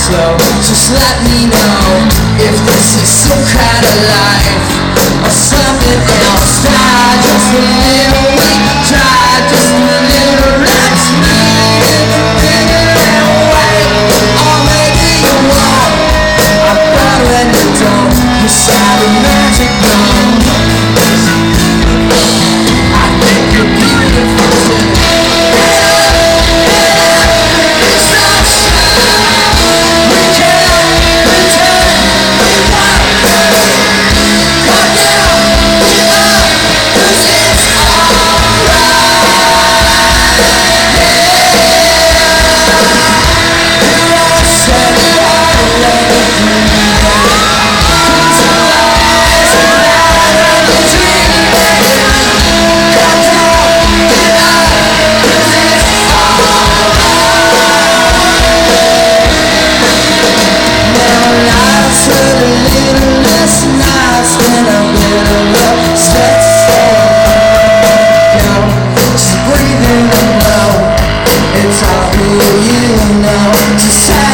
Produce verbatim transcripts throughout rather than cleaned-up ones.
slow. Just let me know if this is some kind of life or something else. Die just a little weak, die just a little. Let's meet in the middle way. Or maybe you won't. I'm better when you don't. You sound a magic gone. I think you're beautiful too.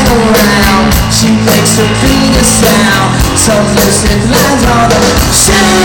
She makes a finger sound. Some listen lands on the